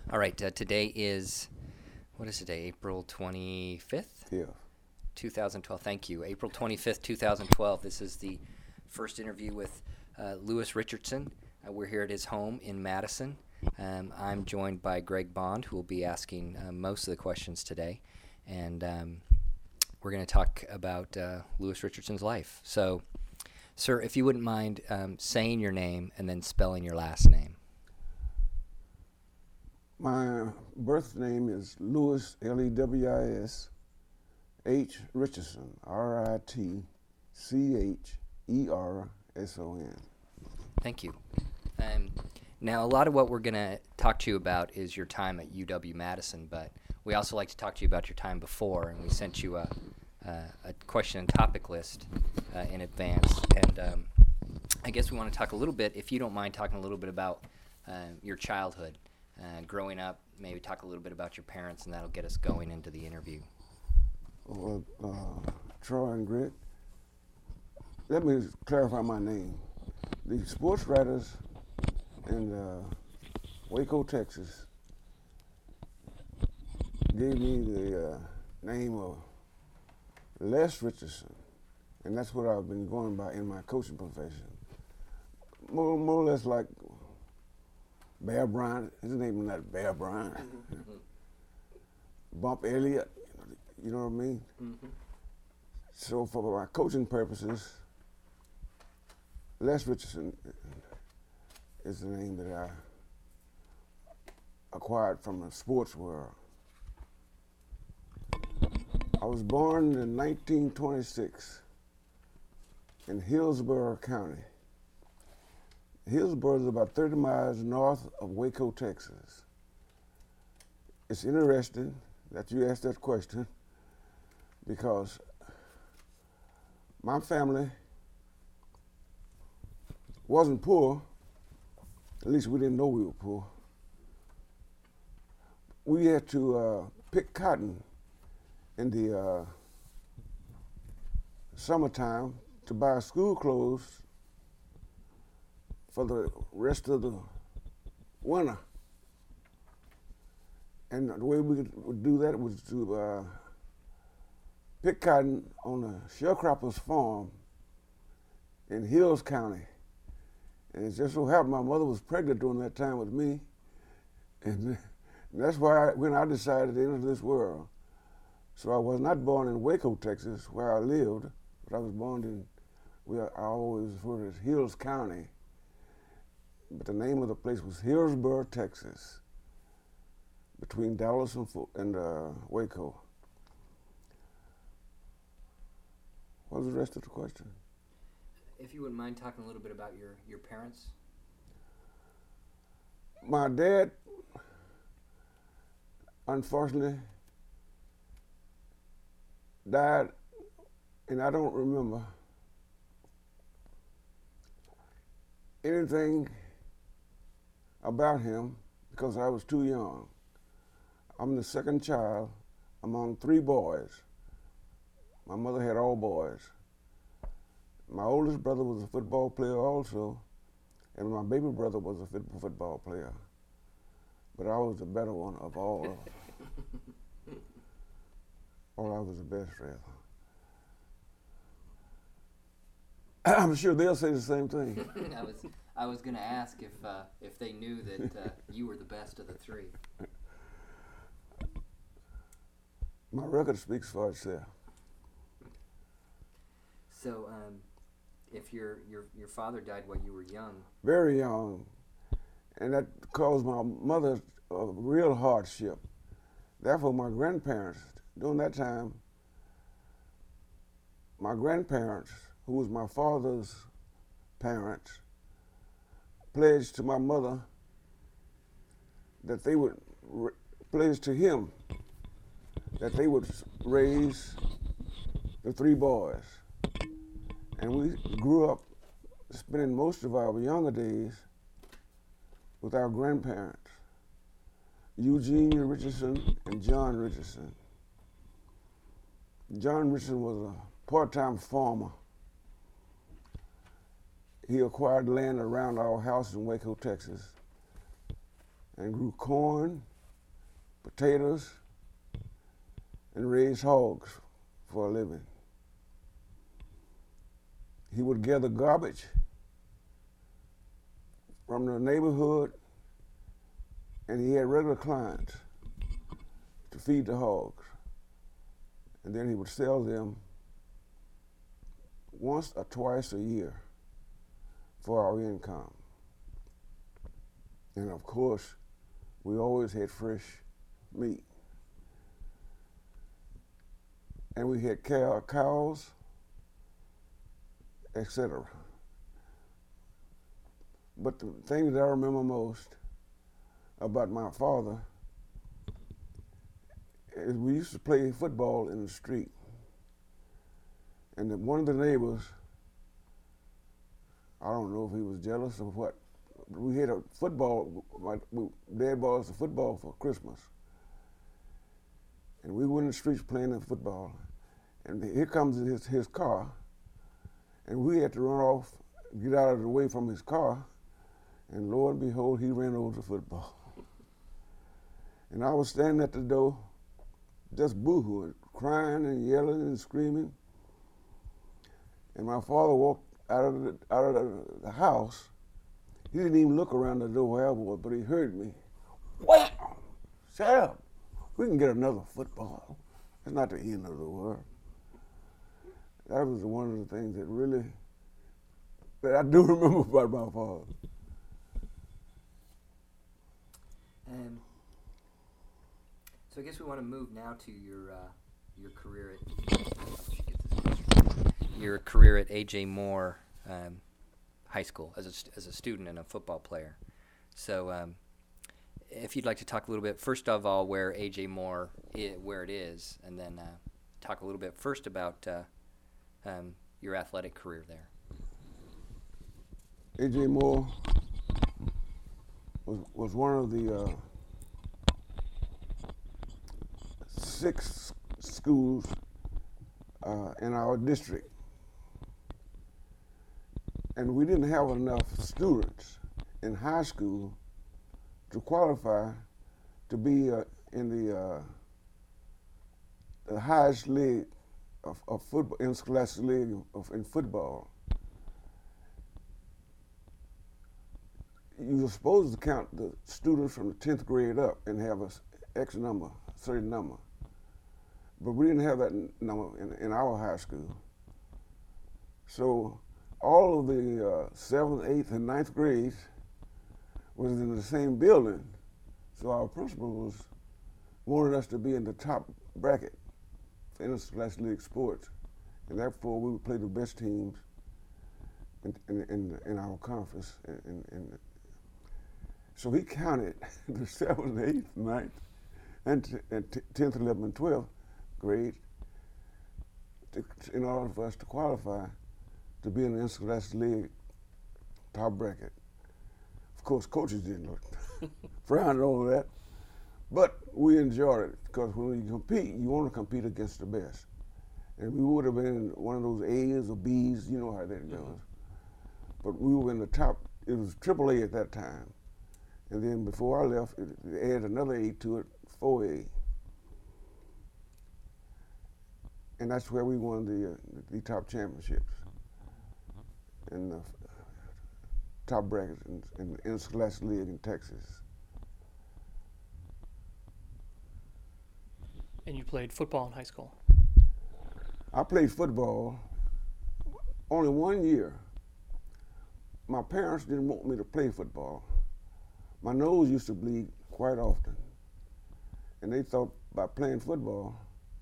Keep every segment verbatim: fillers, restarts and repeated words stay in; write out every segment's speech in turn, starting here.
All right, uh, today is, what is today, April twenty-fifth? Yeah. two thousand twelve, thank you. April twenty-fifth, two thousand twelve. This is the first interview with uh, Lewis Richardson. Uh, we're here at his home in Madison. Um, I'm joined by Greg Bond, who will be asking uh, most of the questions today. And um, we're going to talk about uh, Lewis Richardson's life. So, sir, if you wouldn't mind um, saying your name and then spelling your last name. My birth name is Lewis, L E W I S, H. Richardson, R I T C H E R S O N. Thank you. Um, now, a lot of what we're going to talk to you about is your time at U W-Madison, but we also like to talk to you about your time before, and we sent you a, a, a question and topic list uh, in advance. And um, I guess we want to talk a little bit, if you don't mind talking a little bit about uh, your childhood, uh, growing up, maybe talk a little bit about your parents, and that'll get us going into the interview. Well, uh, Troy and Greg, let me clarify my name. The sports writers in uh, Waco, Texas, gave me the uh, name of Les Richardson, and that's what I've been going by in my coaching profession. More, more or less like Bear Bryant. His name is not Bear Bryant. Bump Elliott, you know what I mean? Mm-hmm. So for my coaching purposes, Les Richardson is the name that I acquired from the sports world. I was born in nineteen twenty-six in Hillsborough County. Hillsborough is about thirty miles north of Waco, Texas. It's interesting that you asked that question because my family wasn't poor. At least we didn't know we were poor. We had to uh, pick cotton in the uh, summertime to buy school clothes for the rest of the winter. And the way we would do that was to uh, pick cotton on a sharecropper's farm in Hills County. And it just so happened my mother was pregnant during that time with me. And that's why I, when I decided to enter this world. So I was not born in Waco, Texas, where I lived, but I was born in, where I always refer to as Hills County. But the name of the place was Hillsborough, Texas, between Dallas and, and uh, Waco. What was the rest of the question? If you wouldn't mind talking a little bit about your, your parents. My dad, unfortunately, died, and I don't remember anything about him because I was too young. I'm the second child among three boys. My mother had all boys. My oldest brother was a football player also, and my baby brother was a football player. But I was the better one of all. Or I was the best, rather. I'm sure they'll say the same thing. I was I was going to ask if uh, if they knew that uh, you were the best of the three. My record speaks for itself. So, um, if your your your father died while you were young, Very young, and that caused my mother a real hardship. Therefore, my grandparents, during that time, my grandparents, who was my father's parents, pledged to my mother that they would, pledge to him that they would raise the three boys. And we grew up spending most of our younger days with our grandparents, Eugene Richardson and John Richardson. John Richardson was a part-time farmer. He acquired land around our house in Waco, Texas, and grew corn potatoes, and raise hogs for a living. He would gather garbage from the neighborhood, and he had regular clients to feed the hogs. And then he would sell them once or twice a year for our income. And of course, we always had fresh meat. And we had cow, cows, et cetera. But the thing that I remember most about my father is we used to play football in the street. And then one of the neighbors, I don't know if he was jealous or what, we had a football, my dad bought us a football for Christmas. And we were in the streets playing the football. And here comes his, his car, and we had to run off, get out of the way from his car, and lo and behold, he ran over the football. And I was standing at the door, just boo-hooing, crying and yelling and screaming. And my father walked out of the, out of the, the house. He didn't even look around the door where I was, but he heard me. Wham! Shut up. We can get another football. It's not the end of the world. That was one of the things that really, that I do remember about my father. Um, so I guess we want to move now to your uh, your career at your career at A J Moore um, High School as a st- as a student and a football player. So um, if you'd like to talk a little bit, first of all, where A J Moore I- where it is, and then uh, talk a little bit first about uh, um, your athletic career there. A J Moore was was one of the uh, six schools uh, in our district, and we didn't have enough students in high school to qualify to be uh, in the uh, the highest league of, of football, interscholastic league of, in football. You were supposed to count the students from the tenth grade up and have a X number, certain number. But we didn't have that n- number in, in our high school. So all of the uh, seventh, eighth, and ninth grades was in the same building. So our principal was wanted us to be in the top bracket for interscholastic league sports. And therefore we would play the best teams in, in, in, in our conference. In, in, So he counted the seventh, eighth, ninth, and, t- and t- tenth, eleventh, and twelfth grade to, in order for us to qualify to be in the interscholastic league top bracket. Of course, coaches didn't look frowned over that, but we enjoyed it because when you compete, you want to compete against the best. And we would have been one of those A's or B's, you know how that goes. Mm-hmm. But we were in the top, it was triple A at that time. And then before I left, it, it added another A to it, four A. And that's where we won the, uh, the top championships in the top brackets in, in the interscholastic league in Texas. And you played football in high school? I played football only one year. My parents didn't want me to play football. My nose used to bleed quite often. And they thought by playing football,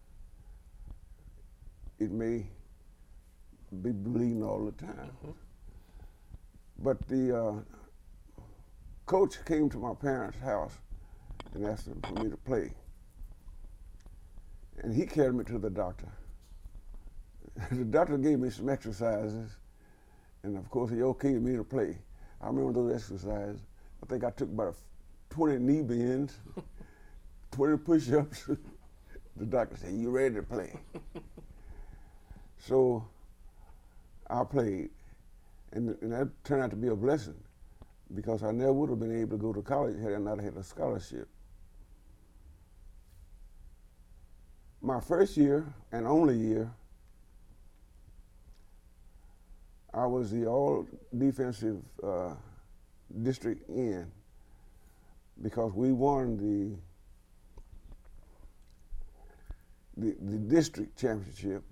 it may be bleeding all the time. Mm-hmm. But the uh, coach came to my parents' house and asked them for me to play. And he carried me to the doctor. The doctor gave me some exercises, and of course he okayed me to play. I remember those exercises. I think I took about twenty knee bends, twenty push-ups. The doctor said, "You ready to play?" So I played, and, and that turned out to be a blessing because I never would have been able to go to college had I not had a scholarship. my first year and only year, I was the all defensive uh, district end because we won the, the the district championship,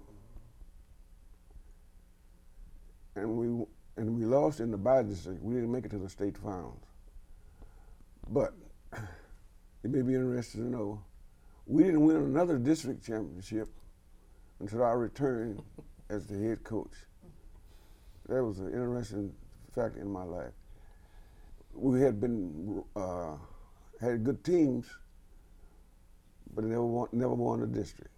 and we and we lost in the by district. We didn't make it to the state finals. But you may be interested to know, we didn't win another district championship until I returned as the head coach. That was an interesting fact in my life. We had been uh, had good teams, but never won, never won a district.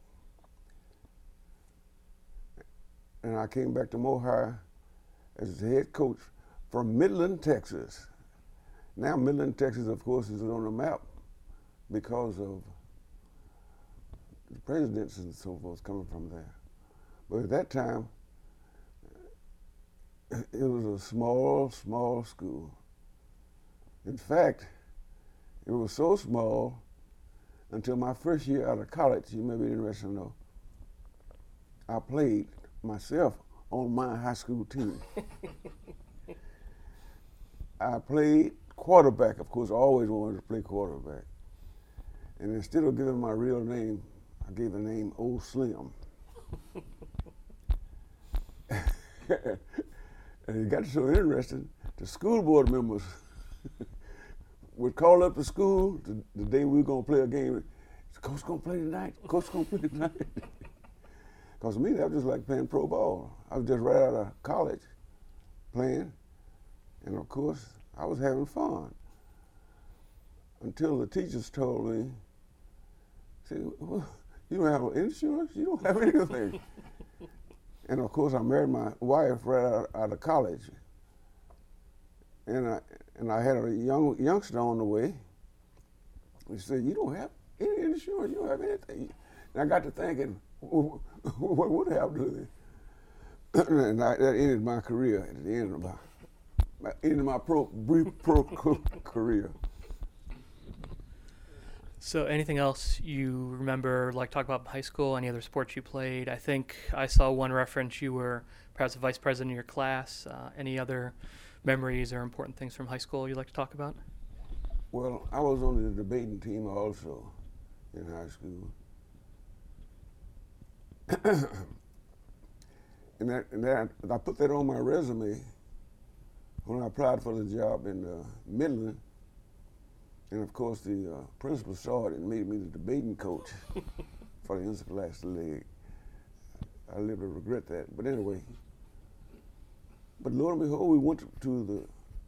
And I came back to Mohai as the head coach from Midland, Texas. Now Midland, Texas, of course, is on the map because of the presidents and so forth coming from there. But at that time, it was a small, small school. In fact, it was so small until my first year out of college, you may be interested to know, I played myself on my high school team. I played quarterback, of course. I always wanted to play quarterback. And instead of giving my real name, I gave the name Old Slim. And it got so interesting, the school board members would call up the school the, the day we were going to play a game. Coach going to play tonight? Coach going to play tonight? Because to me, that was just like playing pro ball. I was just right out of college playing. And of course, I was having fun. Until the teachers told me, see, well, you don't have insurance? You don't have anything. And of course, I married my wife right out, out of college. And I, and I had a young youngster on the way. He said, you don't have any insurance, you don't have anything. And I got to thinking, what would I have to do then? And I, that ended my career at the end of my, ended my pro, brief pro career. So anything else you remember, like talk about high school, any other sports you played? I think I saw one reference you were perhaps a vice president of your class. Uh, any other memories or important things from high school you'd like to talk about? Well, I was on the debating team also in high school. and that, and that, I put that on my resume when I applied for the job in uh, Midland. And of course, the uh, principal saw it and made me the debating coach for the Interscholastic League. I live to regret that. But anyway, but lo and behold, we went to, to the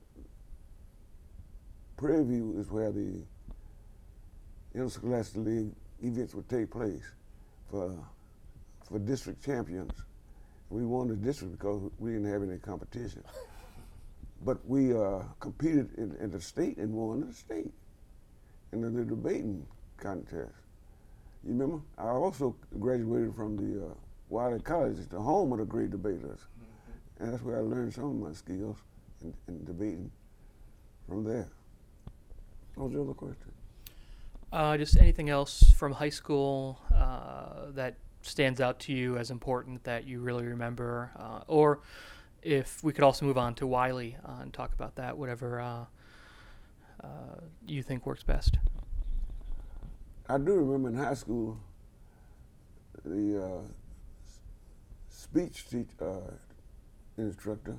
Prairie View is where the Interscholastic League events would take place for for district champions. We won the district because we didn't have any competition. But we uh, competed in, in the state and won the state in the, the debating contest. You remember? I also graduated from the uh, Wiley College, the home of the great debaters. Mm-hmm. And that's where I learned some of my skills in, in debating from there. What was the other question? Uh, just anything else from high school uh, that stands out to you as important that you really remember? Uh, or if we could also move on to Wiley uh, and talk about that, whatever uh, uh, you think works best. I do remember in high school, the uh, speech teach, uh, instructor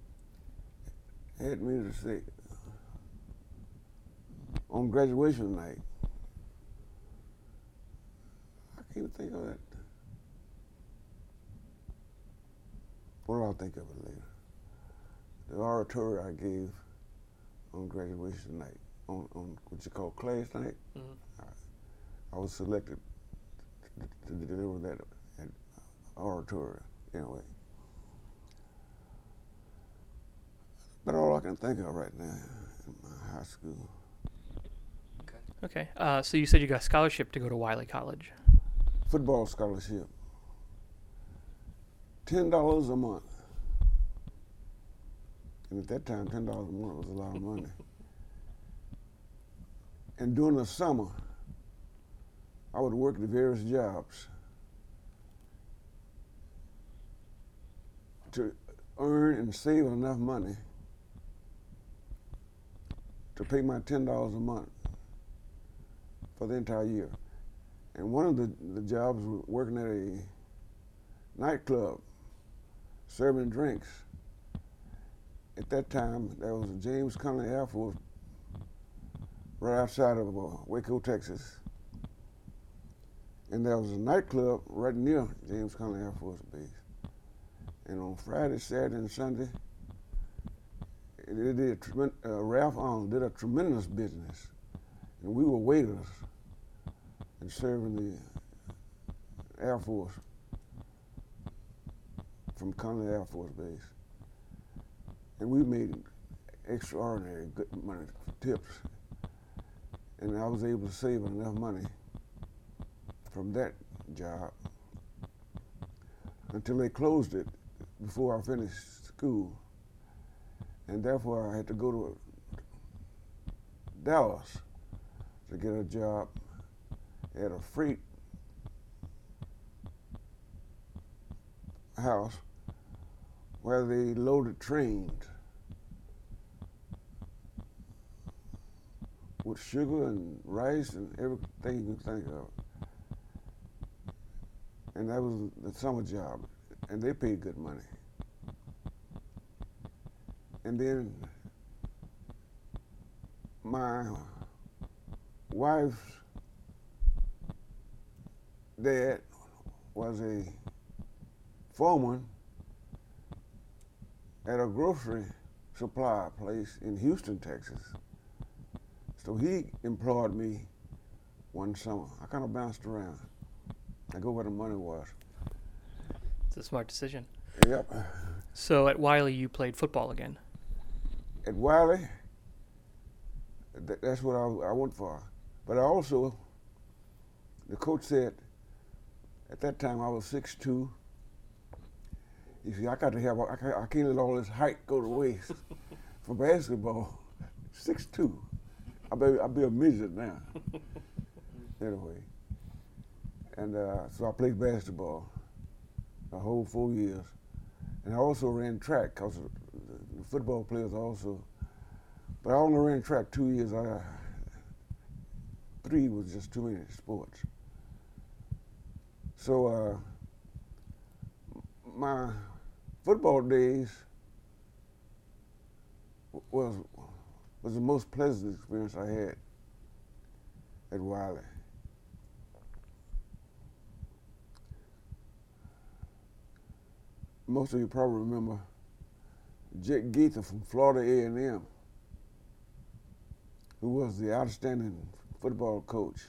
had me to say, on graduation night, I can't think of that. Well, I'll think of it later. The oratory I gave on graduation night, on, on what you call class night, mm-hmm. I, I was selected to, to deliver that at oratory, anyway. But all I can think of right now in my high school. Okay. Okay. Uh, so you said you got a scholarship to go to Wiley College. Football scholarship. Ten dollars a month. And at that time, ten dollars a month was a lot of money. And during the summer, I would work at various jobs. to earn and save enough money to pay my ten dollars a month for the entire year. And one of the, the jobs was working at a nightclub, serving drinks. At that time, there was a James Conley Air Force right outside of uh, Waco, Texas. And there was a nightclub right near James Conley Air Force Base. And on Friday, Saturday, and Sunday, it did a tremen- uh, Ralph Arnold did a tremendous business. And we were waiters and serving the Air Force from Conley Air Force Base. And we made extraordinary good money for tips. And I was able to save enough money from that job until they closed it before I finished school. And therefore I had to go to Dallas to get a job at a freight house where they loaded trains with sugar and rice and everything you can think of. And that was the summer job, and they paid good money. And then my wife's dad was a foreman at a grocery supply place in Houston, Texas. So he employed me one summer. I kind of bounced around. I go where the money was. It's a smart decision. Yep. So at Wiley, you played football again. At Wiley, th- that's what I, I went for. But I also, the coach said, at that time I was six two. He said, I got to have, I can't, I can't let all this height go to waste for basketball. six two. I'll be, I'll be a midget now. Anyway. And uh, so I played basketball the whole four years. And I also ran track, because the football players also, but I only ran track two years. I, three was just too many sports. So uh, my football days was was the most pleasant experience I had at Wiley. Most of you probably remember Jake Gaither from Florida A and M, who was the outstanding football coach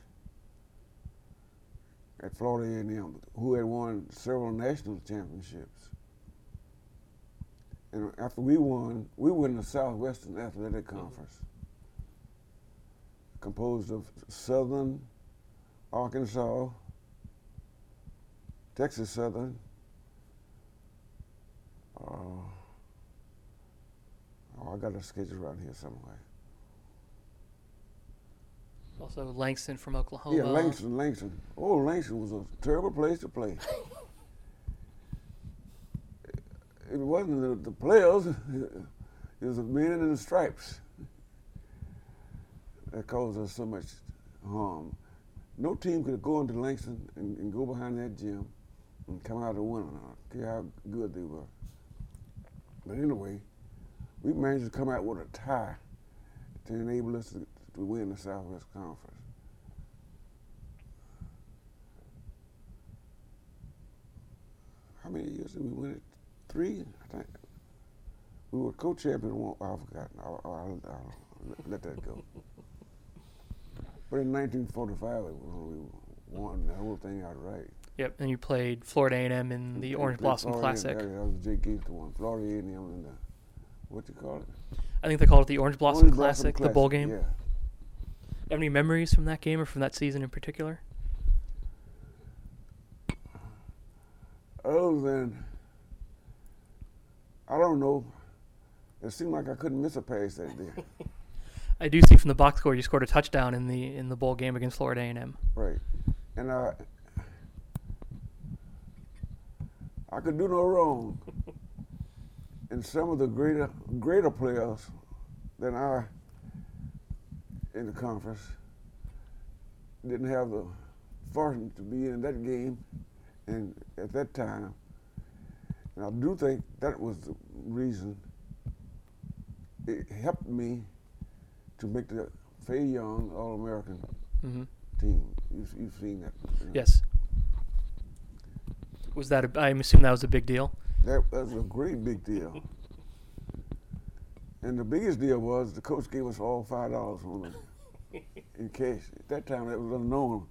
at Florida A and M, who had won several national championships. And after we won, we won the Southwestern Athletic Conference, composed of Southern, Arkansas, Texas Southern, uh, oh, I got a schedule around here somewhere. Also Langston from Oklahoma. Yeah, Langston, Langston. Oh, Langston was a terrible place to play. It wasn't the, the players, it was the men in the stripes that caused us so much harm. No team could go into Langston and, and go behind that gym and come out a winner. I don't care how good they were. But anyway, we managed to come out with a tie to enable us to, to win the Southwest Conference. How many years did we win it? Three, I think. We were co-champion one. Oh, I forgot. I'll, I'll, I'll let that go. But in nineteen forty-five, we won the whole thing outright. Yep, and you played Florida A and M in the Orange Blossom Florida, Classic. Yeah, that was Jake Gaither one. Florida A and M in the, what you call it? I think they called it the Orange Blossom, Orange Classic, Blossom the bowl Classic, game. Yeah. Have any memories from that game or from that season in particular? Other than, I don't know, it seemed like I couldn't miss a pass that day. I do see from the box score you scored a touchdown in the in the bowl game against Florida A and M. Right. And I, I could do no wrong. and some of the greater greater players than I in the conference didn't have the fortune to be in that game and at that time. And I do think that was the reason it helped me to make the Fay Young All-American Mm-hmm. team. You've, you've seen that. You know? Yes. Was that? A, I'm assuming that was a big deal. That was a great big deal. And the biggest deal was the coach gave us all five dollars on it in cash. At that time, that was unknown.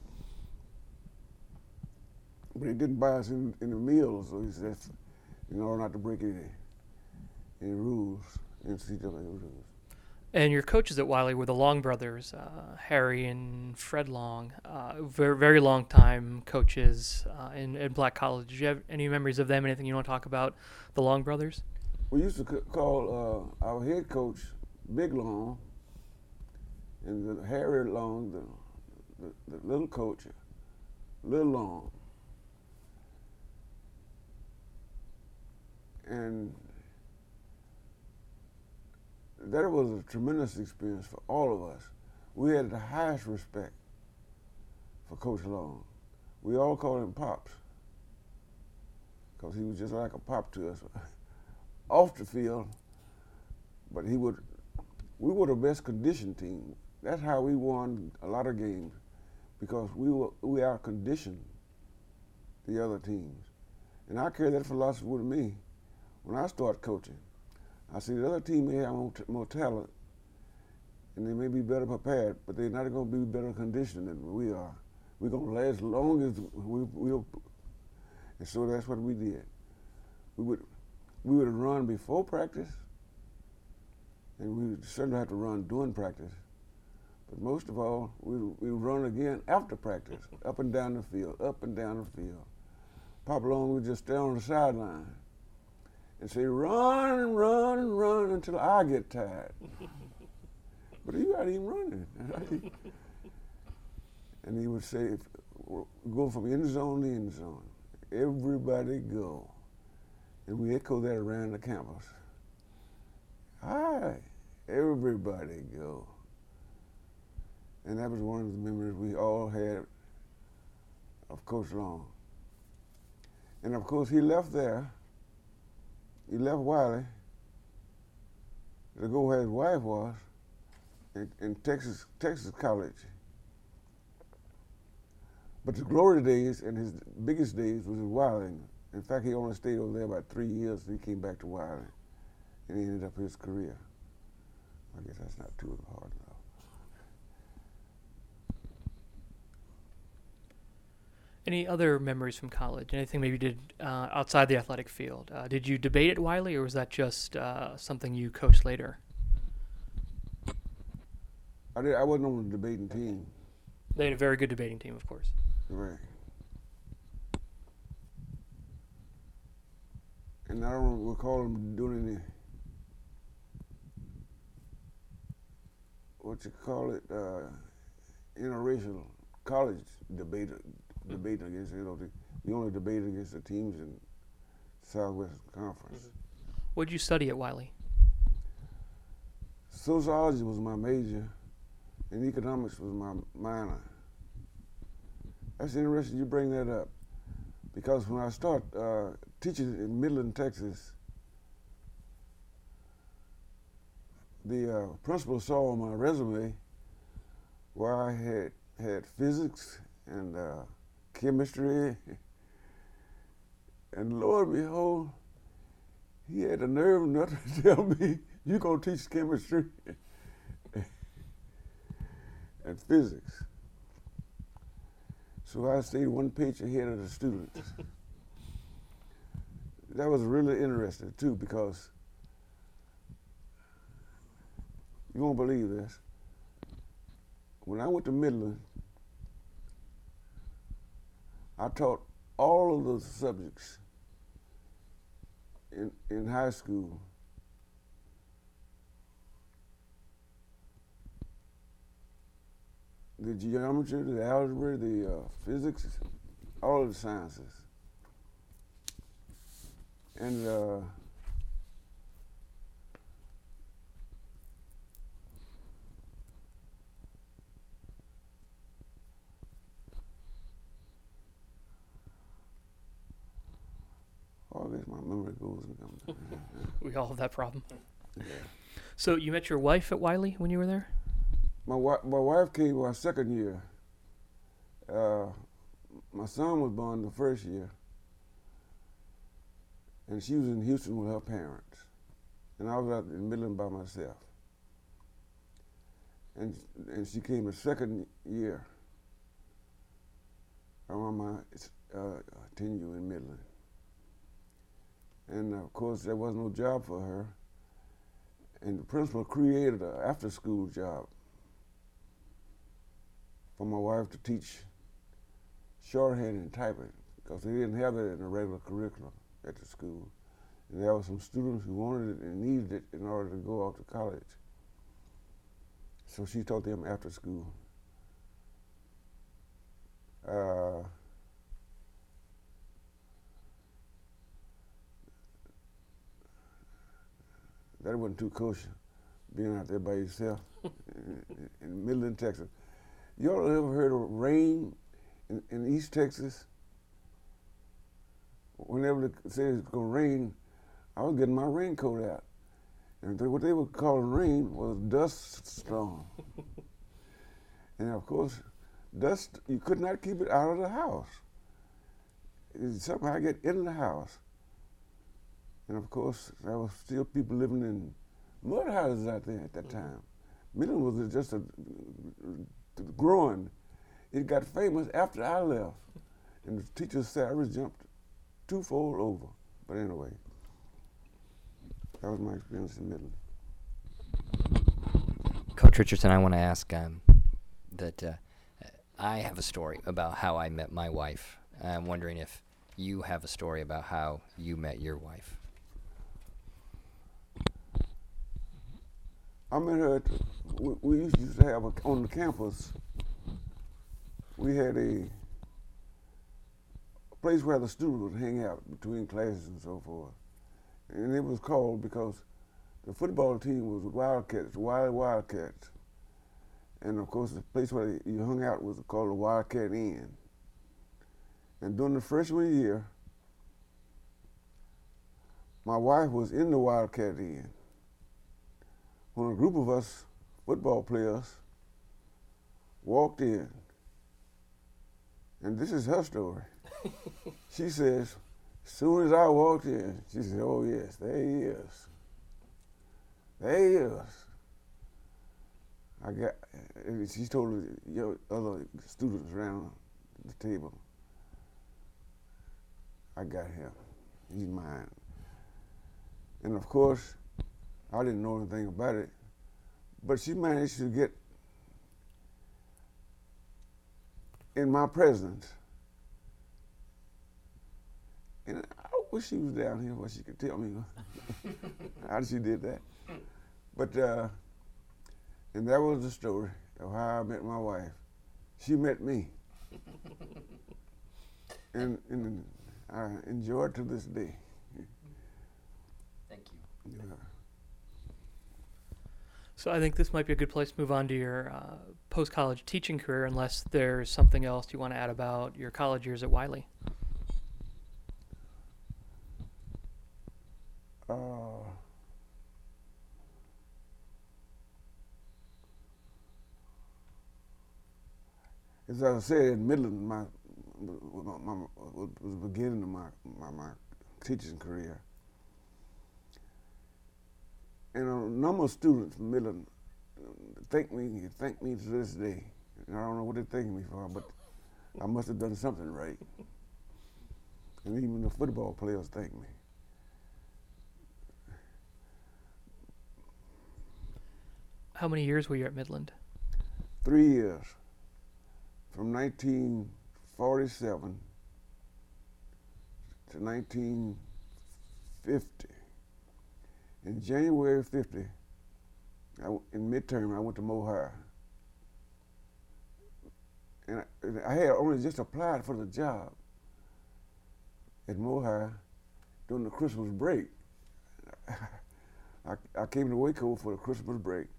But he didn't buy us in, in the meal, so he said, in order not to break any, any rules, N C double A rules. And your coaches at Wiley were the Long brothers, uh, Harry and Fred Long, uh, very, very long time coaches uh, in, in Black College. Did you have any memories of them? Anything you want to talk about the Long brothers? We used to c- call uh, our head coach Big Long, and the Harry Long, the, the, the little coach, Little Long. And that was a tremendous experience for all of us. We had the highest respect for Coach Long. We all called him Pops, because he was just like a pop to us off the field. But he would, we were the best conditioned team. That's how we won a lot of games, because we were we out-conditioned the other teams. And I carry that philosophy with me when I start coaching. I see the other team may have more, t- more talent, and they may be better prepared, but they're not going to be better conditioned than we are. We're going to last as long as we will. And so that's what we did. We would we would run before practice, and we would certainly have to run during practice. But most of all, we we run again after practice, up and down the field, up and down the field. Papa Long would just stay on the sideline and say, run and run and run until I get tired. But you got him running. And he would say, go from end zone to end zone. Everybody go. And we echo that around the campus. Hi, everybody go. And that was one of the memories we all had of Coach Long. And of course, he left there. He left Wiley to go where his wife was in, in Texas, Texas College. But the glory days and his biggest days was in Wiley. In fact, he only stayed over there about three years. He came back to Wiley, and he ended up his career. I guess that's not too hard now. Any other memories from college? Anything maybe you did uh, outside the athletic field? Uh, did you debate at Wiley, or was that just uh, something you coached later? I, did, I wasn't on the debating team. They had a very good debating team, of course. Right. And I don't recall them doing any, what you call it, uh, interracial college debate, debate against, you know, the, the only debate against the teams in Southwest Conference. Mm-hmm. What did you study at Wiley? Sociology was my major, and economics was my minor. That's interesting you bring that up, because when I start uh, teaching in Midland, Texas, the uh, principal saw on my resume where I had had physics and uh, chemistry, and lo and behold, he had the nerve enough to tell me, "You gonna teach chemistry and physics." So I stayed one page ahead of the students. That was really interesting too, because you won't believe this. When I went to Midland, I taught all of those subjects in, in high school. The geometry, the algebra, the uh, physics, all of the sciences. And uh, place my memory goes and comes. We all have that problem. Yeah. So you met your wife at Wiley when you were there? My, wi- my wife came our second year. Uh, my son was born the first year, and she was in Houston with her parents, and I was out in Midland by myself. And and she came the second year around my uh, tenure in Midland. And of course, there was no job for her, and the principal created an after-school job for my wife to teach shorthand and typing, because they didn't have it in the regular curriculum at the school. And there were some students who wanted it and needed it in order to go off to college. So she taught them after school. Uh, that wasn't too kosher, being out there by yourself in, in Midland, Texas. Y'all ever heard of rain in, in East Texas? Whenever they said it's gonna rain, I was getting my raincoat out. And they, what they were calling rain was dust storm. And of course, dust, you could not keep it out of the house. It somehow get in the house. And of course, there was still people living in mud houses out there at that time. Midland was just a, growing. It got famous after I left. And the teacher's salary jumped twofold over. But anyway, that was my experience in Midland. Coach Richardson, I want to ask um, that uh, I have a story about how I met my wife. I'm wondering if you have a story about how you met your wife. I met her, at, we, we used to have a, on the campus, we had a place where the students would hang out between classes and so forth. And it was called, because the football team was Wildcats, Wiley Wildcats. And of course, the place where you hung out was called the Wildcat Inn. And during the freshman year, my wife was in the Wildcat Inn when a group of us football players walked in. And this is her story. She says, as soon as I walked in, she said, oh yes, there he is. There he is. I got, and she told the other students around the table, I got him, he's mine. And of course, I didn't know anything about it, but she managed to get in my presence. And I wish she was down here where she could tell me how she did that. But, uh, and that was the story of how I met my wife. She met me. and, and I enjoy it to this day. Thank you. Yeah. So I think this might be a good place to move on to your uh, post-college teaching career, unless there's something else you want to add about your college years at Wiley. Uh, as I said, in Midland, my, my, my was the beginning of my, my, my teaching career. And a number of students from Midland thank me, thank me to this day. And I don't know what they're thanking me for, but I must have done something right. And even the football players thank me. How many years were you at Midland? Three years, from nineteen forty-seven to nineteen fifty. In January fifty, I w in midterm, I went to Mohier. And I, and I had only just applied for the job at Mohier during the Christmas break. I, I came to Waco for the Christmas break.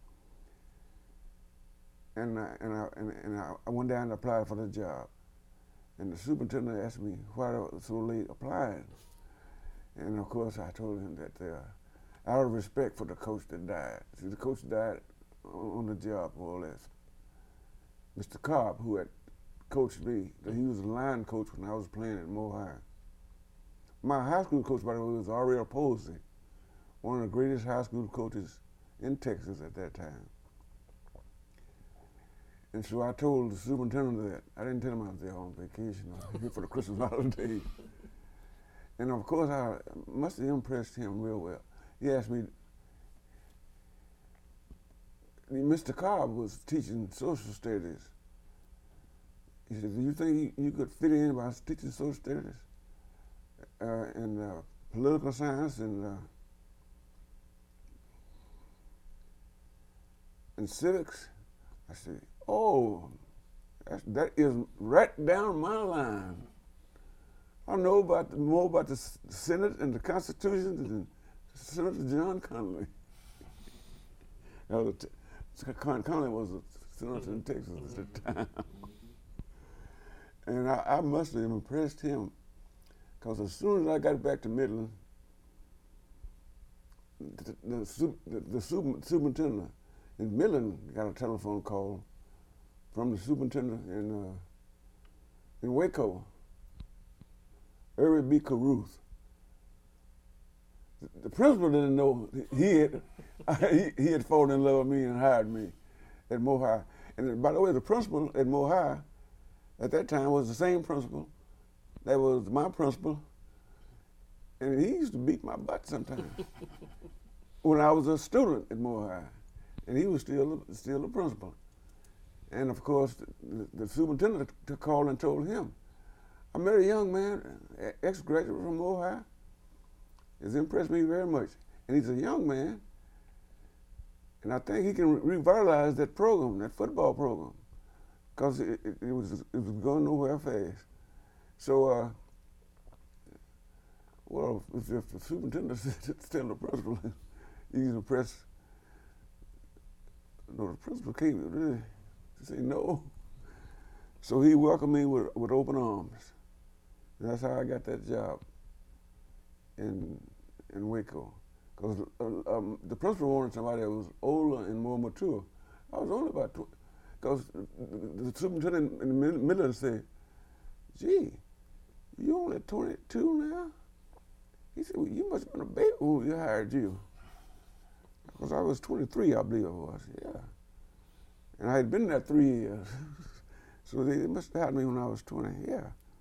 And I, and, I, and, and I, I went down and applied for the job. And the superintendent asked me why I was so late applying. And of course, I told him that uh, out of respect for the coach that died, see, the coach died on, on the job, more or less. Mister Cobb, who had coached me, that he was a line coach when I was playing at Moore High. My high school coach, by the way, was Ariel Posey, one of the greatest high school coaches in Texas at that time. And so I told the superintendent that. I didn't tell him I was there on vacation or for the Christmas holiday. And of course, I must have impressed him real well. He asked me, Mister Cobb was teaching social studies. He said, do you think you could fit in by teaching social studies uh, and uh, political science and uh, and civics? I said, oh, that's, that is right down my line. I know about the, more about the Senate and the Constitution than Senator John Connally. Connally was a senator in Texas at the time. And I, I must have impressed him, because as soon as I got back to Midland, the, the, the, the super, superintendent in Midland got a telephone call from the superintendent in, uh, in Waco, Irby B. Caruth. The, the principal didn't know he had, he, he had fallen in love with me and hired me at Moore High. And by the way, the principal at Moore High at that time was the same principal that was my principal, and he used to beat my butt sometimes when I was a student at Moore High, and he was still still the principal. And of course, the, the superintendent t- called and told him, I met a young man, ex-graduate from Moore High. It's impressed me very much, and he's a young man, and I think he can re- revitalize that program, that football program, because it, it, it was it was going nowhere fast. So, uh, well, if, if the superintendent is still the principal, he's impressed. No, the principal can't really say no. So he welcomed me with, with open arms. And that's how I got that job in in Waco. Because uh, um, the principal wanted somebody that was older and more mature. I was only about twenty. Because the, the superintendent in the Midland said, gee, you only twenty-two now? He said, well, you must have been a baby when we hired you. Because I was twenty-three, I believe I was, yeah. And I had been there three years. So they, they must have hired me when I was twenty, yeah.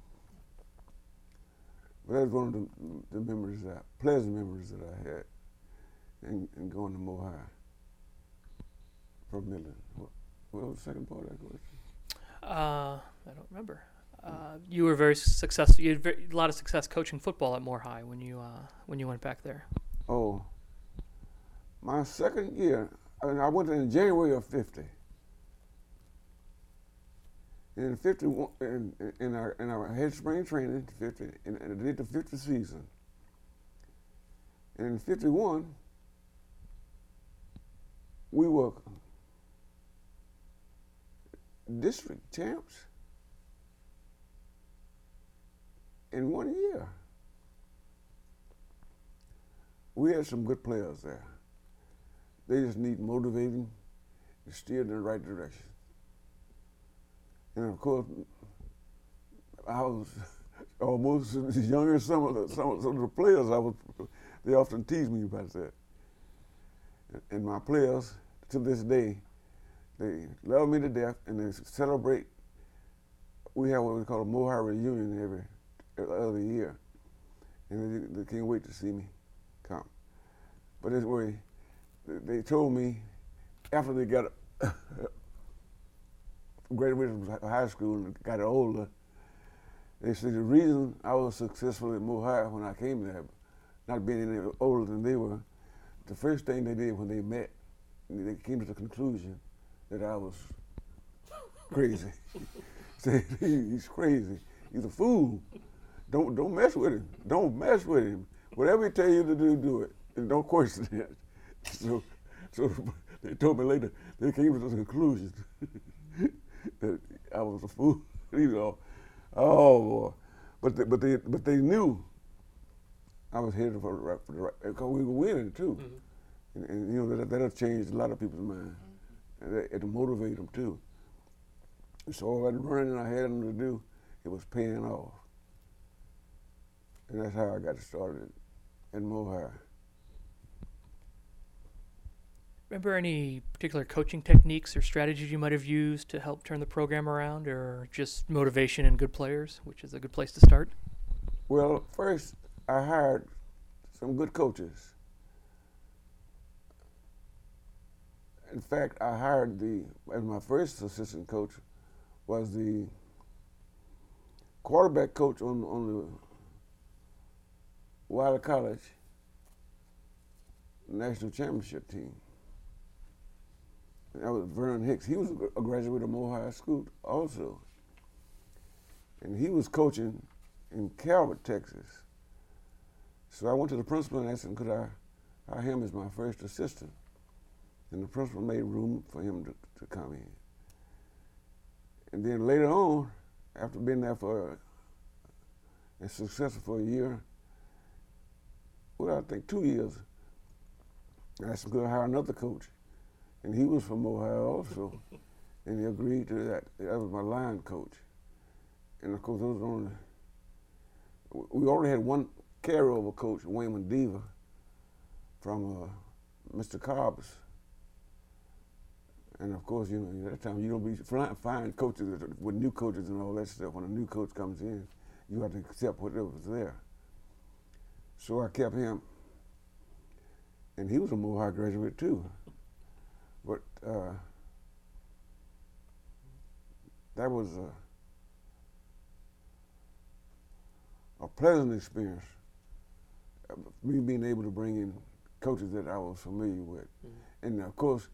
But that was one of the, the memories, that, pleasant memories that I had in, in going to Moore High from Midland. What, what was the second part of that question? Uh, I don't remember. Uh, you were very successful. You had very, a lot of success coaching football at Moore High when you uh, when you went back there. Oh, my second year, I, mean, I went in January of fifty. In fifty-one, in, in our in our head spring training, fifty, and, and I did the fiftieth season. And in fifty-one, we were district champs in one year. We had some good players there. They just need motivating and steer in the right direction. And of course, I was almost as young as some of the some of, some of the players. I was. They often tease me about that. And my players, to this day, they love me to death, and they celebrate. We have what we call a Moore High reunion every, every other year, and they, they can't wait to see me come. But anyway, they told me after they got graduated from high school and got older, they said the reason I was successful at Moore High when I came there, not being any older than they were, the first thing they did when they met, they came to the conclusion that I was crazy. Said, he's crazy. He's a fool. Don't don't mess with him. Don't mess with him. Whatever he tell you to do, do it, and don't question it. So, so they told me later they came to the conclusion that I was a fool. You know, oh boy. But they, but they but they knew I was headed for the right, for the right, because we were winning too. Mm-hmm. and, and you know, that, that'll change a lot of people's mind. Mm-hmm. And that, it'll motivate them too. And so all that running I had them to do, it was paying off. And that's how I got started in Mohai. Remember any particular coaching techniques or strategies you might have used to help turn the program around, or just motivation and good players, which is a good place to start? Well, first I hired some good coaches. In fact, I hired the, as my first assistant coach was the quarterback coach on, on the Wiley College national championship team. That was Vernon Hicks. He was a graduate of Moore High School also. And he was coaching in Calvert, Texas. So I went to the principal and asked him, could I hire him as my first assistant? And the principal made room for him to, to come in. And then later on, after being there for and successful for a year, well, I think two years, I asked him, could I hire another coach? And he was from Ohio also, and he agreed to that. That was my line coach. And of course, those only, we already had one carryover coach, Wayman Diva, from uh, Mister Cobb's. And of course, you know, at that time, you don't be fine coaches with new coaches and all that stuff. When a new coach comes in, you have to accept whatever was there. So I kept him. And he was a Mohawk graduate too. But uh, that was a, a pleasant experience, uh, me being able to bring in coaches that I was familiar with. Mm-hmm. And of course,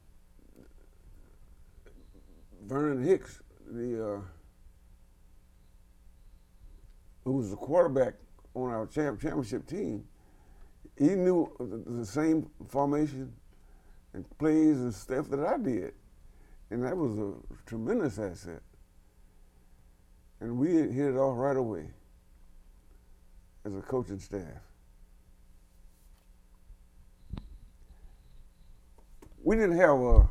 Vernon Hicks, the uh, who was the quarterback on our champ championship team, he knew the, the same formation and plays and stuff that I did. And that was a tremendous asset. And we hit it off right away as a coaching staff. We didn't have a,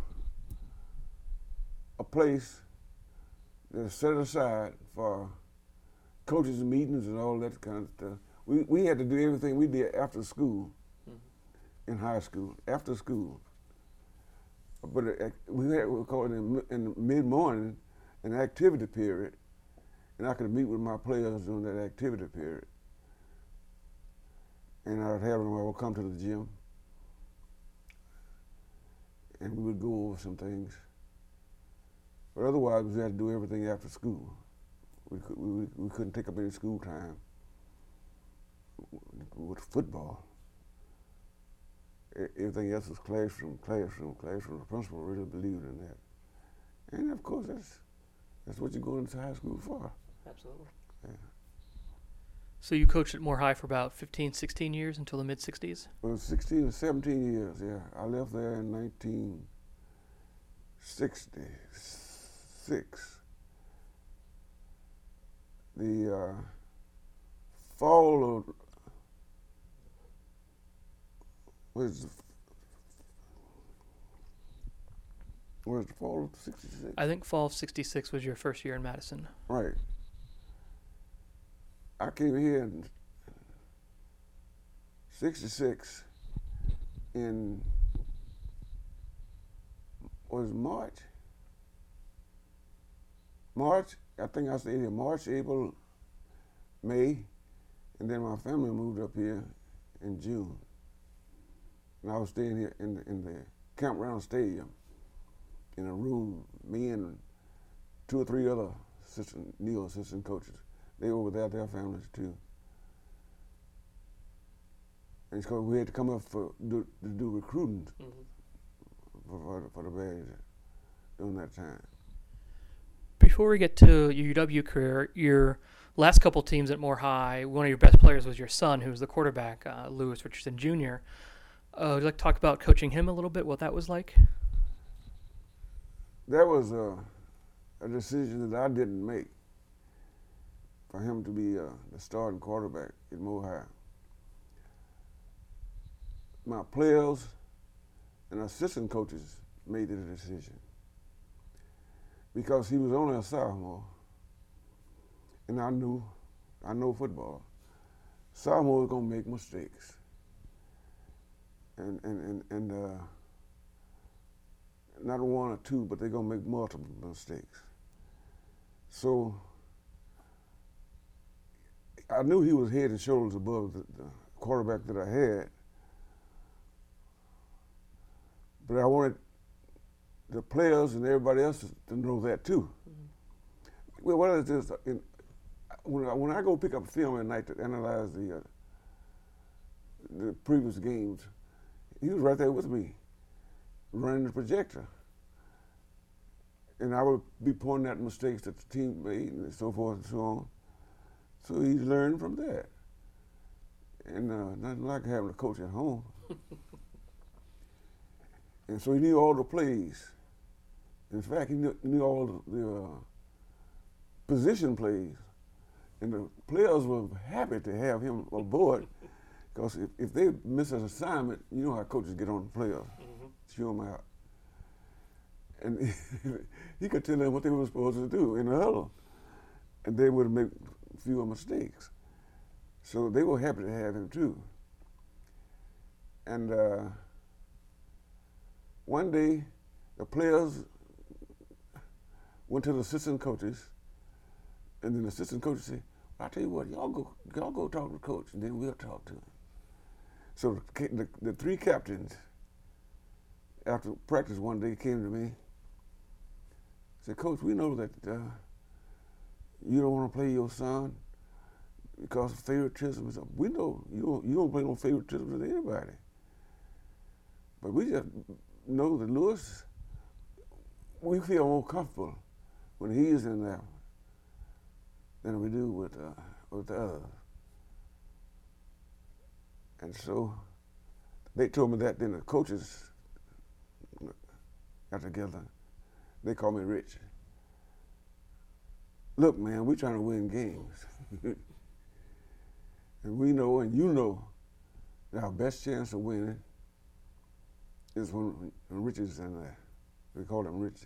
a place that's set aside for coaches meetings and all that kind of stuff. We, we had to do everything we did after school, mm-hmm. in high school, after school. But uh, we had, we called it in, in mid-morning, an activity period, and I could meet with my players during that activity period. And I would have them all come to the gym, and we would go over some things. But otherwise, we had to do everything after school. We, could, we, we couldn't take up any school time with football. Everything else was classroom, classroom, classroom. The principal really believed in that. And of course, that's that's what you go into high school for. Absolutely. Yeah. So you coached at Moore High for about fifteen, sixteen years until the mid sixties? Well, sixteen or seventeen years, yeah. I left there in nineteen sixty-six. The uh, fall of was was the fall of sixty-six? I think fall of sixty-six was your first year in Madison. Right. I came here in sixty-six in, was it March? March, I think I stayed here March, April, May, and then my family moved up here in June. And I was staying here in the, in the campground stadium in a room, me and two or three other assistant, new assistant coaches. They were with their, their families too. And it's because we had to come up for do, to do recruiting mm-hmm. for, for, for the Bears during that time. Before we get to your U W career, your last couple teams at Moore High, one of your best players was your son, who was the quarterback, uh, Lewis Richardson Junior Uh, would you like to talk about coaching him a little bit, what that was like? That was a, a decision that I didn't make for him to be uh, the starting quarterback at Moore High. my players and assistant coaches made the decision because he was only a sophomore, and I knew, I know football. Sophomores gonna make mistakes, and and and, and uh, not one or two, but they're gonna make multiple mistakes. So I knew he was head and shoulders above the, the quarterback that I had, but I wanted the players and everybody else to, to know that too. Mm-hmm. Well, what is this? In, when, I, when I go pick up film at night to analyze the uh, the previous games, he was right there with me, running the projector. And I would be pointing out mistakes that the team made and so forth and so on. So he learned from that. And uh, nothing like having a coach at home. And so he knew all the plays. In fact, he knew, knew all the, the uh, position plays. And the players were happy to have him aboard because if, if they miss an assignment, you know how coaches get on the players, mm-hmm. chew them out. And he could tell them what they were supposed to do in the huddle, and they would make fewer mistakes. So they were happy to have him too. And uh, one day, the players went to the assistant coaches, and then the assistant coaches said, well, "I tell you what, y'all go, y'all go talk to the coach, and then we'll talk to him." So the, the, the three captains, after practice one day, came to me. Said, "Coach, we know that uh, you don't want to play your son because of favoritism. We know you don't, you don't play no favoritism with anybody. But we just know that Lewis, we feel more comfortable when he's in there than we do with uh, with the others." And so they told me that. Then the coaches got together. They called me Rich. "Look, man, we're trying to win games. And we know, and you know, that our best chance of winning is when, when Richie's in there." We call him Richie.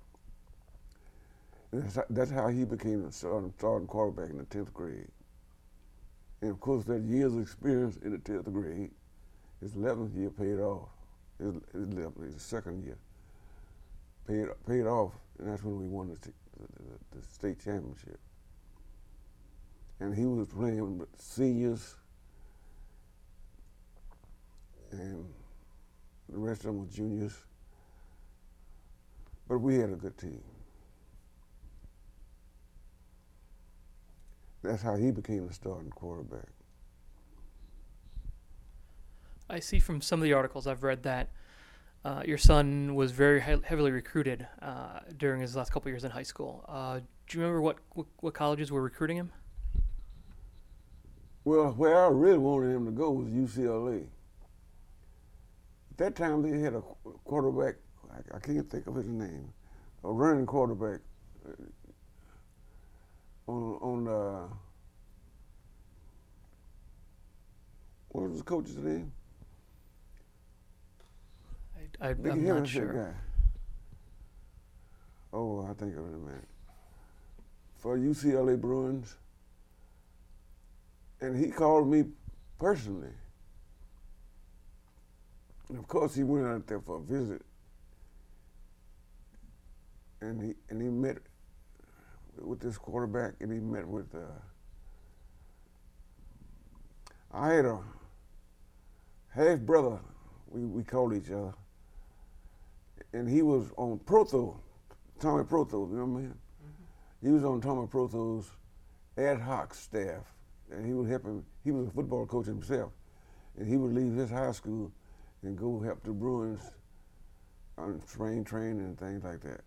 And that's, that's how he became a starting, starting quarterback in the tenth grade. And of course, that year's experience in the tenth grade, his eleventh year paid off. His, his, his second year paid paid off, and that's when we won the, the, the state championship. And he was playing with seniors, and the rest of them were juniors. But we had a good team. That's how he became the starting quarterback. I see from some of the articles I've read that uh, your son was very he- heavily recruited uh, during his last couple years in high school. Uh, do you remember what, what what colleges were recruiting him? Well, where I really wanted him to go was U C L A. At that time, they had a quarterback, I, I can't think of his name, a running quarterback on, on uh, what was the coach's name? I, I, Big I'm not sure. Guy. Oh, I think of it in a minute. For U C L A Bruins. And he called me personally. And of course, he went out there for a visit. And he and he met with this quarterback, and he met with. Uh, I had a half brother. We we called each other. And he was on Protho, Tommy Protho. You remember him? Mm-hmm. He was on Tommy Protho's ad hoc staff. And he would help him. He was a football coach himself, and he would leave his high school and go help the Bruins on spring training and things like that.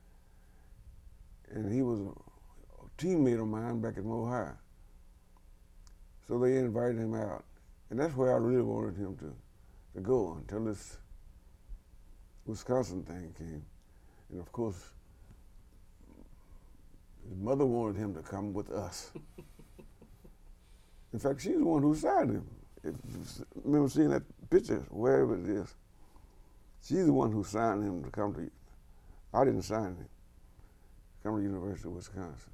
And he was a teammate of mine back at Mo High. So they invited him out, and that's where I really wanted him to, to go until this Wisconsin thing came. And of course, his mother wanted him to come with us. In fact, she's the one who signed him. If, remember seeing that picture, wherever it is. She's the one who signed him to come to. I didn't sign him. Come to the University of Wisconsin.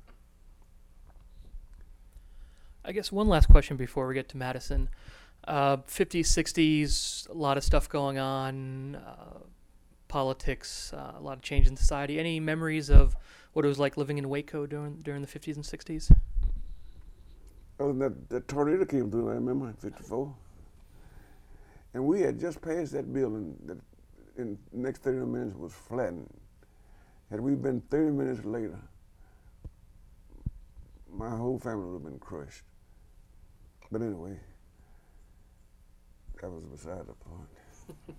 I guess one last question before we get to Madison. Uh, fifties, sixties, a lot of stuff going on, uh, politics, uh, a lot of change in society. Any memories of what it was like living in Waco during during the fifties and sixties? Oh, that, that tornado came through, I remember, in fifty-four. And we had just passed that building that in the next thirty minutes was flattened. Had we been thirty minutes later, my whole family would have been crushed. But anyway, that was beside the point.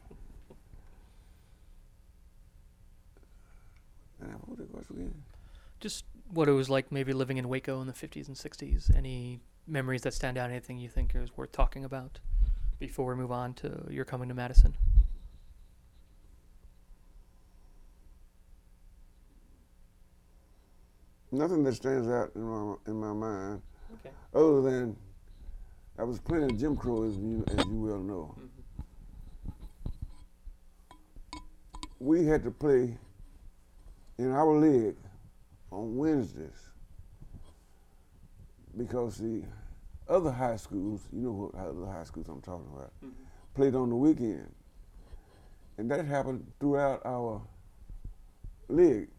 And what it was again? Just what it was like maybe living in Waco in the fifties and sixties. Any memories that stand out, anything you think is worth talking about before we move on to your coming to Madison? Nothing that stands out in my in my mind, Okay. other than I was playing Jim Crow, as you, as you well know. Mm-hmm. We had to play in our league on Wednesdays because the other high schools, you know what other high schools I'm talking about, Mm-hmm. played on the weekend. And that happened throughout our league.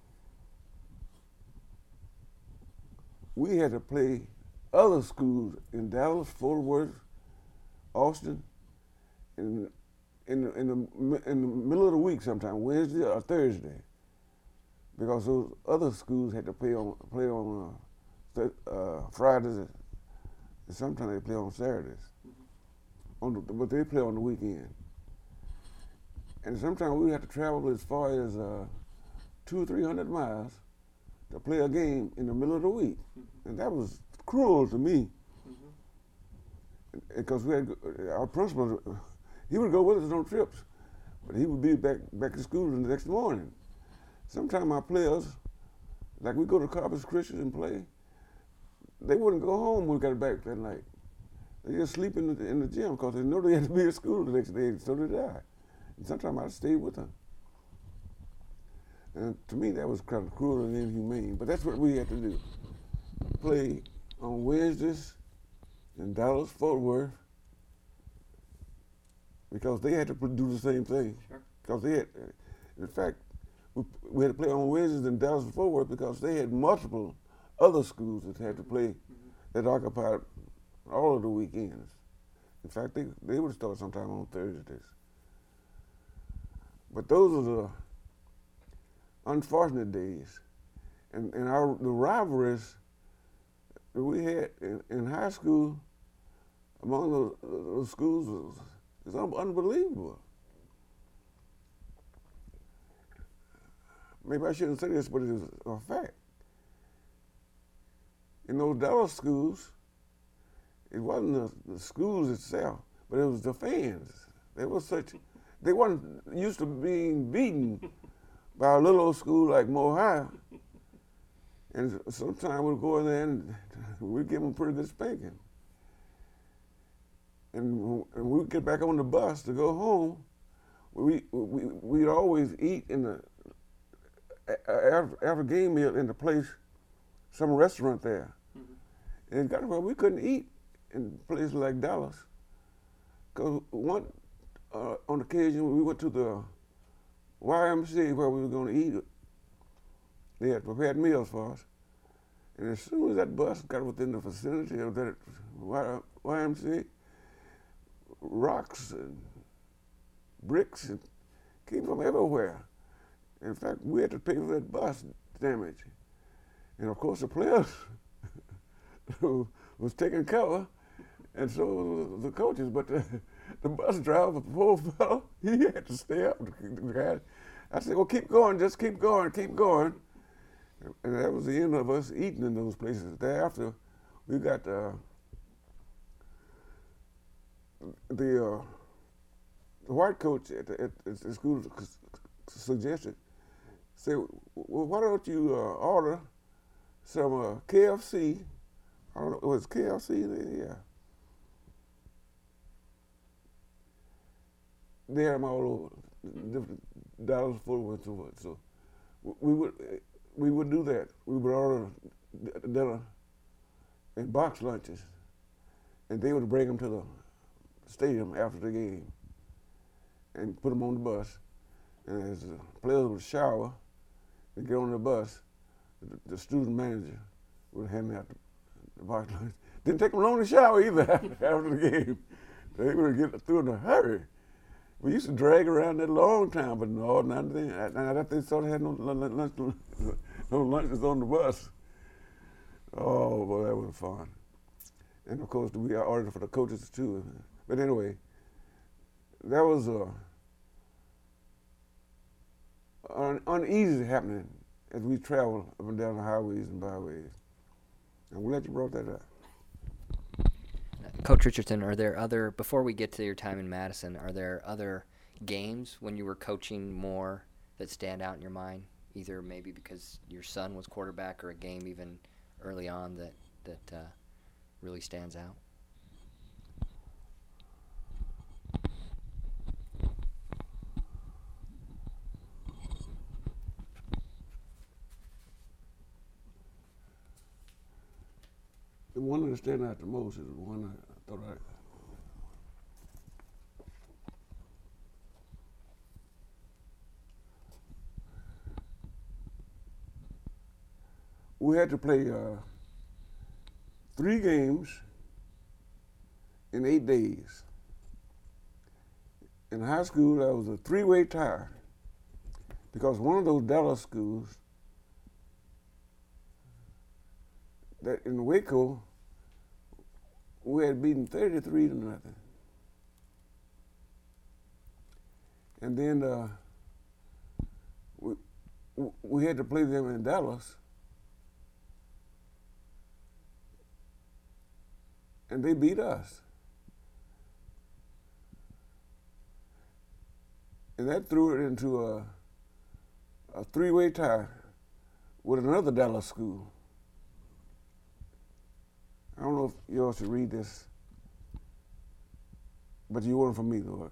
We had to play other schools in Dallas, Fort Worth, Austin, in, in, the, in, the, in the middle of the week sometime, Wednesday or Thursday, because those other schools had to play on play on uh, th- uh, Fridays, and sometimes they play on Saturdays. Mm-hmm. On the, but they play on the weekend. And sometimes we had to travel as far as uh, two or three hundred miles to play a game in the middle of the week. Mm-hmm. And that was cruel to me. Because mm-hmm. we had, our principal, he would go with us on trips, but he would be back back to school the next morning. Sometimes our players, like we go to Corpus Christi and play, they wouldn't go home when we got back that night. They just sleep in the, in the gym because they know they had to be at school the next day, so did I. And sometimes I'd stay with them. And to me, that was kind of cruel and inhumane, but that's what we had to do. Play on Wednesdays in Dallas, Fort Worth, because they had to do the same thing. Sure. Because they had, in fact, we, we had to play on Wednesdays in Dallas and Fort Worth because they had multiple other schools that had to play, mm-hmm. that occupied all of the weekends. In fact, they, they would start sometime on Thursdays. But those are the unfortunate days. And, and our the rivalries that we had in, in high school among those, those schools was, was un- unbelievable. Maybe I shouldn't say this, but it is a fact. In those Dallas schools, it wasn't the, the schools itself, but it was the fans. They were such, they weren't used to being beaten by a little old school like Mo High. And sometimes we'd go in there and we'd give them a pretty good spanking. And when we'd get back on the bus to go home, we, we, we'd always eat in the, after, after game meal in the place, some restaurant there. Mm-hmm. And it got to where we couldn't eat in places like Dallas. Because one, uh, on occasion, we went to the Y M C A where we were going to eat. They had prepared meals for us. And as soon as that bus got within the vicinity of that Y M C A, rocks and bricks and came from everywhere. In fact, we had to pay for that bus damage. And of course, the players was taking cover, and so was the coaches. But the, the bus driver, the poor fellow, he had to stay up. I said, well, keep going, just keep going, keep going. And that was the end of us eating in those places. Thereafter, we got uh, the, uh, the white coach at the, at the school suggested, say, well, why don't you uh, order some uh, K F C? I don't know, it was K F C there, yeah. they had them all over, different Dallas Fort Worth, so forth. So we would we would do that. We would order dinner and box lunches, and they would bring them to the stadium after the game and put them on the bus. And as the players would shower and get on the bus, the, the student manager would hand out the, the box lunch. Didn't take them long to shower either after the game. They would get through in a hurry. We used to drag around that long time, but no, not then. Not after they started having no lunch, no lunches on the bus. Oh, boy, that was fun. And of course, we ordered for the coaches too. But anyway, that was uh, an uneasy happening as we traveled up and down the highways and byways. I'm glad you brought that up. Coach Richardson, are there other, before we get to your time in Madison, are there other games when you were coaching more that stand out in your mind? Either maybe because your son was quarterback or a game even early on that, that uh, really stands out? The one that stands out the most is the one I thought I. We had to play uh, three games in eight days. In high school, that was a three-way tie because one of those Dallas schools that in Waco, we had beaten thirty-three to nothing. And then uh, we, we had to play them in Dallas. And they beat us. And that threw it into a, a three-way tie with another Dallas school. I don't know if you all should read this, but you weren't from me, Lord.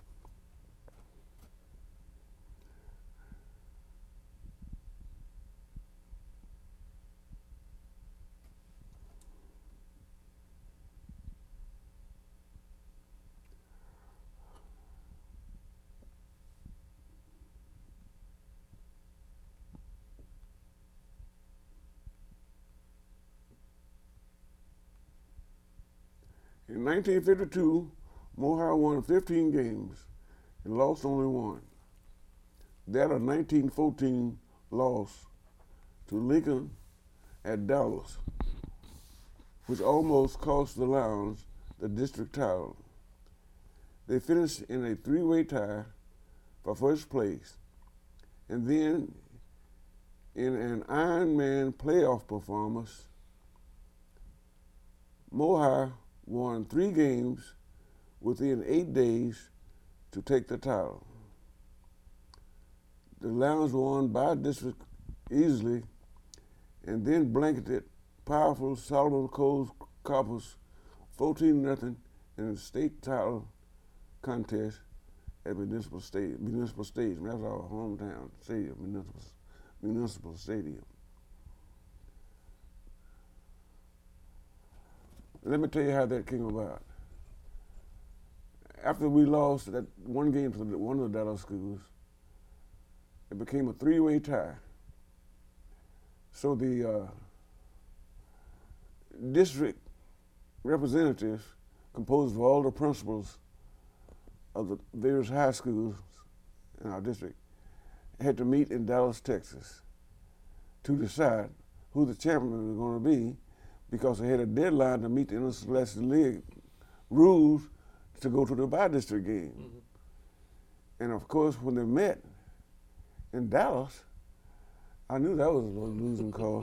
In nineteen fifty-two, Mohawk won fifteen games and lost only one. That a nineteen fourteen loss to Lincoln at Dallas, which almost cost the Lions the district title. They finished in a three-way tie for first place, and then in an Ironman playoff performance, Mohawk won three games within eight days to take the title. The Lions won by district easily and then blanketed powerful Solomon Coast Coppers fourteen nothing in the state title contest at Municipal Stadium. Municipal Stadium, that's our hometown stadium, Municipal, Municipal Stadium. Let me tell you how that came about. After we lost that one game to one of the Dallas schools, it became a three-way tie. So the uh, district representatives, composed of all the principals of the various high schools in our district, had to meet in Dallas, Texas, to decide who the champion was going to be, because they had a deadline to meet the Interscholastic League rules to go to the bi-district game. Mm-hmm. And of course, when they met in Dallas, I knew that was a losing cause.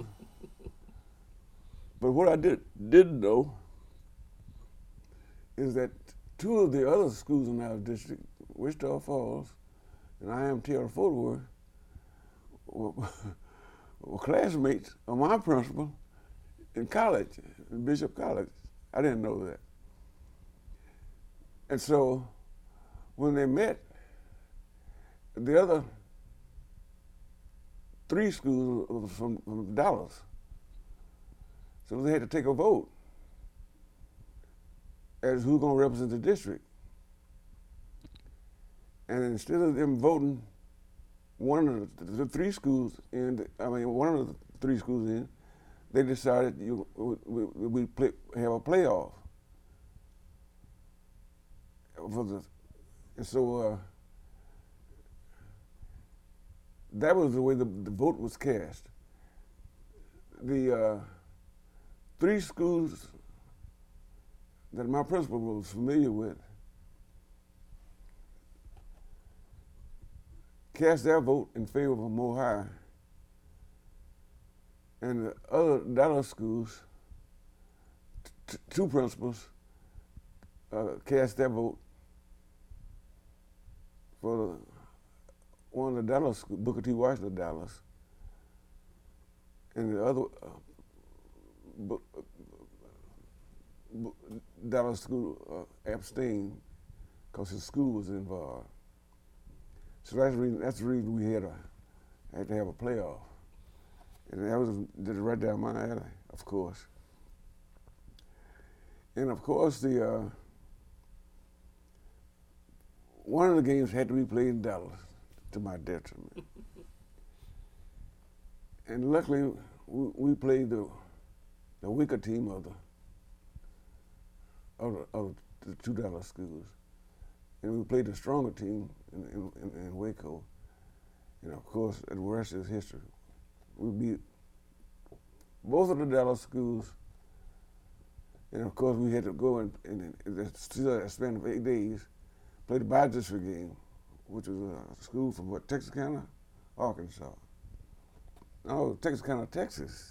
But what I did, didn't know is that two of the other schools in our district, Wichita Falls and I M T R Fort Worth, were, were classmates of my principal in college, in Bishop College. I didn't know that. And so when they met, the other three schools were from, from Dallas. So they had to take a vote as who's going to represent the district. And instead of them voting one of the, the three schools in, I mean, one of the three schools in, they decided you we we play, have a playoff for the, and so uh, that was the way the, the vote was cast. The uh, three schools that my principal was familiar with cast their vote in favor of Moe High, and the other Dallas schools, t- two principals, uh, cast their vote for the, one of the Dallas schools, Booker T. Washington Dallas, and the other uh, bu- bu- Dallas school uh, abstained because his school was involved. So that's the reason, that's the reason we had, a, had to have a playoff. And that was just right down my alley, of course. And of course, the uh, one of the games had to be played in Dallas, to my detriment. And luckily, we, we played the the weaker team of the of the, of the two Dallas schools, and we played the stronger team in, in, in, in Waco. And of course, the rest is history. We beat both of the Dallas schools, and of course we had to go and, and, and still a span of eight days, play the bi-district game, which was a school from what, Texarkana, Arkansas. No, Texarkana, Texas.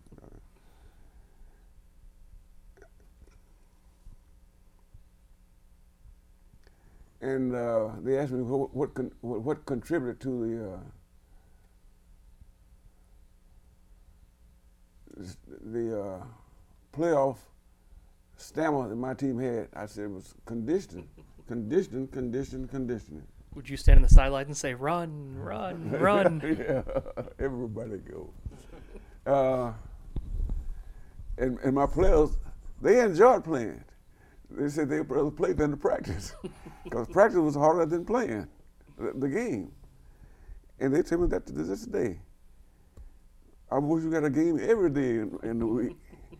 And uh, they asked me what what, con- what what contributed to the uh, the uh, playoff stamina that my team had. I said it was conditioning, conditioning, conditioning, conditioning. Would you stand on the sidelines and say, run, run, run? Yeah, everybody go. Uh, and, and my players, they enjoyed playing. They said they rather play than to practice, because practice was harder than playing the, the game. And they tell me that to this day. I wish we had a game every day in, in the week.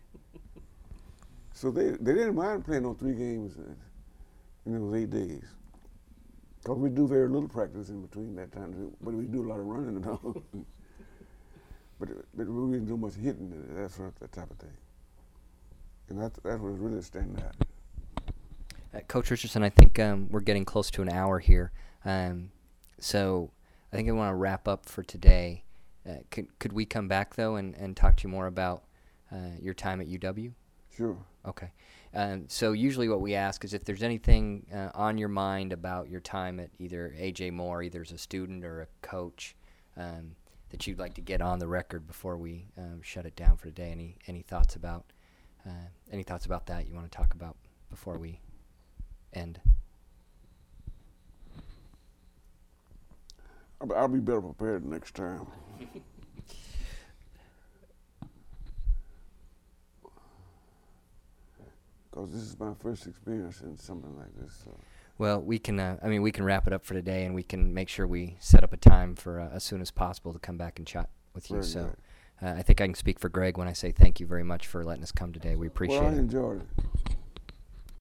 So they, they didn't mind playing those three games in, in those eight days. Because we do very little practice in between that time, but we do a lot of running and all. but, but we didn't do much hitting, that sort of, that type of thing. And that, that was really standing out. Uh, Coach Richardson, I think um, we're getting close to an hour here. Um, so I think I want to wrap up for today. Uh, could could we come back, though, and, and talk to you more about uh, your time at U W? Sure. Okay. Um, so usually what we ask is if there's anything uh, on your mind about your time at either A J Moore, either as a student or a coach, um, that you'd like to get on the record before we um, shut it down for today. Any any thoughts about uh, any thoughts about that you want to talk about before we end? I'll, I'll be better prepared next time. Because this is my first experience in something like this. So. Well, we can. Uh, I mean, we can wrap it up for today, and we can make sure we set up a time for uh, as soon as possible to come back and chat with you. Very so, good. uh, I think I can speak for Greg when I say thank you very much for letting us come today. We appreciate well, I it. enjoyed it.